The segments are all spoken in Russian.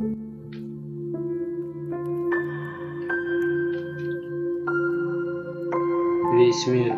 Весь мир.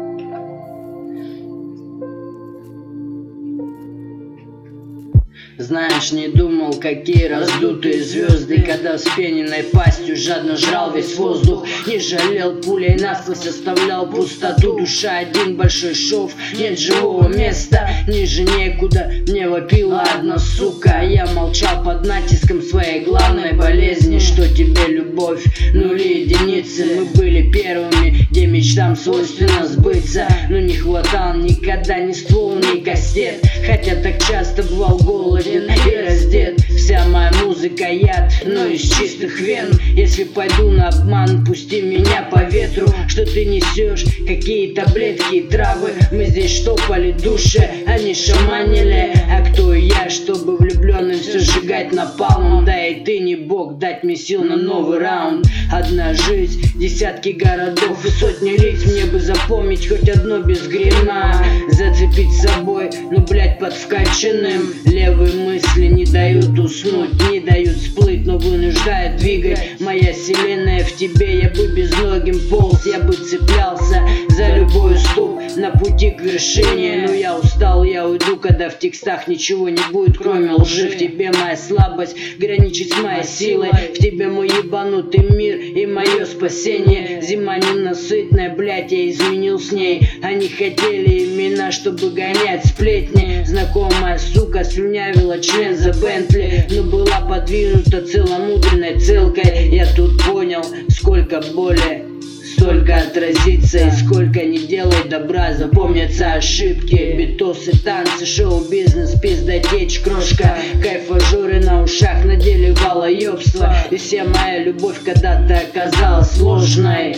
Знаешь, не думал, какие раздутые звезды, когда вспененной пастью жадно жрал весь воздух. Не жалел пулей насквозь, оставлял пустоту. Душа один большой шов, нет живого места, ниже некуда. Мне вопила одна сука, а я молчал под натиском своей главной болезни. Что тебе любовь? Нули, единицы. Мы были первыми, где мечтам свойственно сбыться. Но не хватало никогда ни ствол, ни кастет. Хотя так часто бывал голоден и раздет. Вся моя музыка яд, но из чистых вен. Если пойду на обман, пусти меня по ветру. Что ты несешь? Какие таблетки и травы? Мы здесь штопали души, они шаманили. А кто я, чтобы влюбленным все сжигать напалмом? Да и ты не бог дать мне сил на новый раунд. Одна жизнь, десятки городов и сотни лиц. Мне бы запомнить хоть одно без грима, зацепить собой, ну блять под вкачанным. Левые мысли не дают уснуть, не дают всплыть, но вынуждают двигать. Моя вселенная в тебе, я бы безногим полз, я бы цеплялся за любой уступ на пути к вершине. Но я устал, я уйду, когда в текстах ничего не будет, кроме лжи. В тебе моя слабость граничит с моей силой, в тебе мой ебанутый мир и мое спасение. Зима ненасытная, блять, я изменил с ней. Они хотели имена, чтобы гонять сплетни. Знакомая сука слюнявила член за Бентли, но была подвинута целомудренной целкой. Я тут понял, сколько боли, столько отразится, и сколько не делай добра, запомнятся ошибки. Битосы, танцы, шоу-бизнес, пиздотечь, крошка. Кайфажоры на ушах надели валоёбство. И вся моя любовь когда-то оказалась сложной.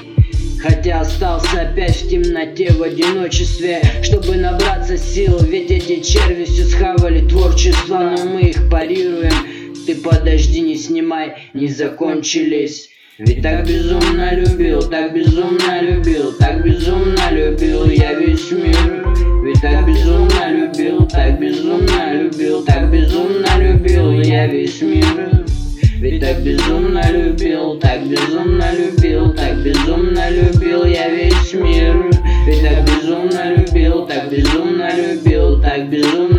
Хотя остался опять в темноте, в одиночестве, чтобы набраться сил. Ведь эти черви все схавали творчество, но мы их парируем. Ты подожди, не снимай, не закончились. Ведь так безумно любил, так безумно любил, так безумно любил я весь мир. Ведь так безумно любил, так безумно любил, так безумно любил я весь мир. Ведь так безумно любил, так безумно любил, так безумно любил я весь мир. Ведь так безумно любил, так безумно любил, так безумно